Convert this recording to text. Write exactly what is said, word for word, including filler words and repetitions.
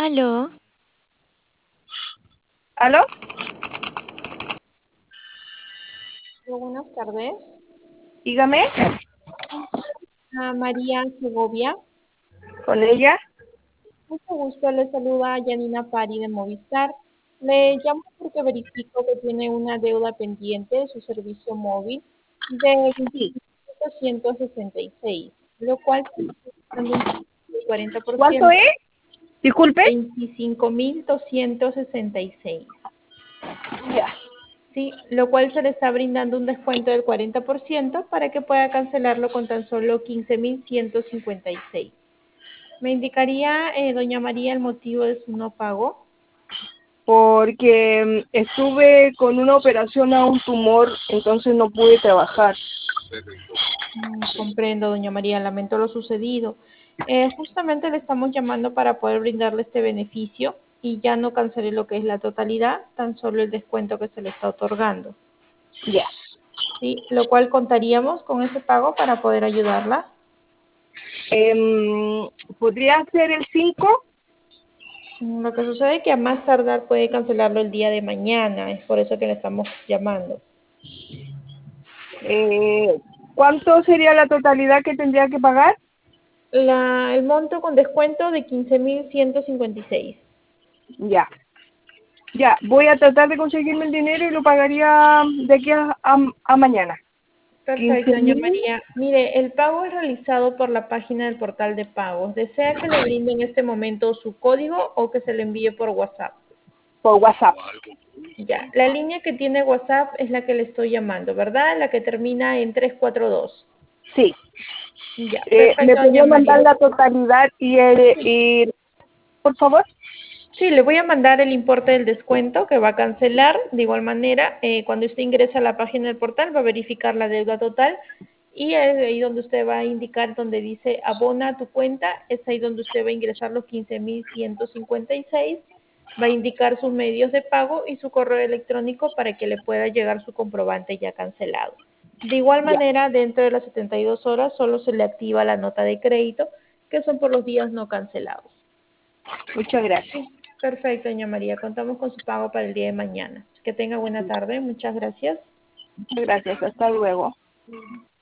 Aló, ¿Aló? Hola, buenas tardes. Dígame, A María Segovia. con ella. Mucho gusto, le saluda Yanina Pari de Movistar. Le llamo porque verifico que tiene una deuda pendiente de su servicio móvil de Sí. doscientos sesenta y seis, lo cual está dando un cuarenta por ¿Cuánto ciento, es? Disculpe. veinticinco mil doscientos sesenta y seis. Ya. Sí, lo cual se le está brindando un descuento del cuarenta por ciento para que pueda cancelarlo con tan solo quince mil ciento cincuenta y seis. ¿Me indicaría, eh, doña María, el motivo de su no pago? Porque mm, estuve con una operación a un tumor, entonces no pude trabajar. Mm, comprendo, doña María, lamento lo sucedido. Eh, justamente le estamos llamando para poder brindarle este beneficio y ya no cancelé lo que es la totalidad, tan solo el descuento que se le está otorgando. Ya. ¿Sí? Lo cual contaríamos con ese pago para poder ayudarla. Em, ¿Podría ser el cinco? Mm, Lo que sucede es que a más tardar puede cancelarlo el día de mañana, es por eso que le estamos llamando. Eh, ¿Cuánto sería la totalidad que tendría que pagar? La, el monto con descuento de quince mil ciento cincuenta y seis. Ya. Ya, voy a tratar de conseguirme el dinero y lo pagaría de aquí a, a, a mañana. Perfecto, quince doña mil María. Mire, el pago es realizado por la página del portal de pagos. ¿Desea que le brinde en este momento su código o que se le envíe por WhatsApp? por WhatsApp. Ya, la línea que tiene WhatsApp es la que le estoy llamando, ¿verdad? La que termina en tres cuatro dos. Sí. Ya, Eh, ¿me perfecto, doña podría mandar María. la totalidad y, el, Sí. y por favor? Sí, le voy a mandar el importe del descuento que va a cancelar. De igual manera, eh, cuando usted ingresa a la página del portal, va a verificar la deuda total y es ahí donde usted va a indicar donde dice abona a tu cuenta, es ahí donde usted va a ingresar los quince mil ciento cincuenta y seis, va a indicar sus medios de pago y su correo electrónico para que le pueda llegar su comprobante ya cancelado. De igual Ya. manera, dentro de las setenta y dos horas solo se le activa la nota de crédito, que son por los días no cancelados. Muchas gracias. Sí, perfecto, doña María. Contamos con su pago para el día de mañana. Que tenga buena tarde. Muchas gracias. Muchas gracias. Hasta luego.